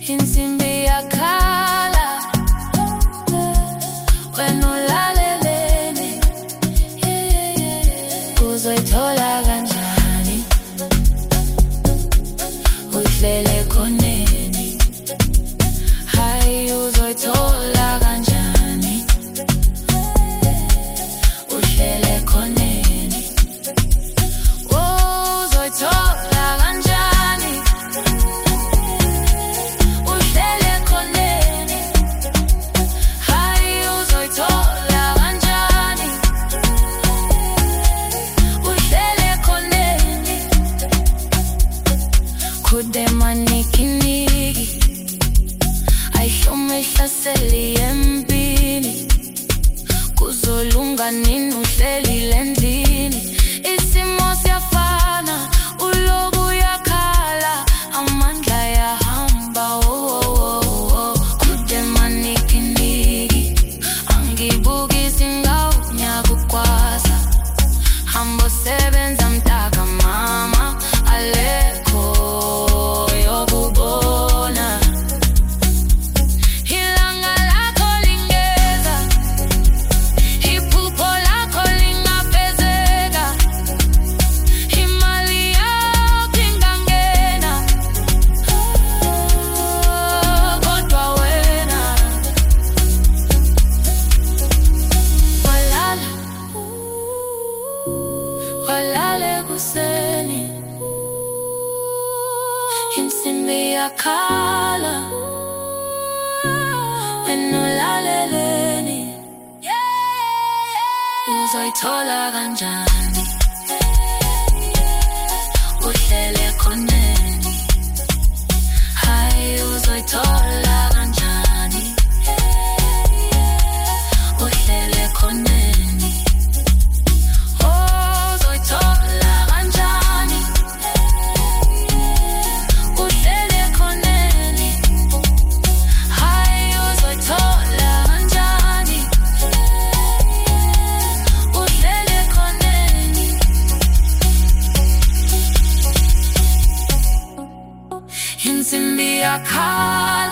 insimbi yakhala wena ulaleleni, uzoyithola kanjani uhlele khoneni, hayi uzoyithola kanjani uhlele khoneni, uzoyithola kanjani uhlele khoneni, hayi uzoyithola kanjani uhlele khoneni. Khude manikiniki ayihlume ihlaseli empini, kuzolunga nini uhleli endlini, isimo siyafana ulobu uyakhala amandla yahamba. Khude manikiniki angibukisi ngawunyaka ukwasa, hamba usebenza mtaka mama alekho yokubona, ilanga lakho lingeza, iphupho lakho lingafezeka, imali yakho ingangena, kodwa wena walala ekuseni, insimbi yakhala wena ulaleleni, uzoyithola kanjani uhlele khoneni, hayi uzoyithola kanjani uhlele khoneni, uzoyithola kanjani uhlele khoneni, hayi uzoyithola kanjani uhlele khoneni. Insimbi yakhala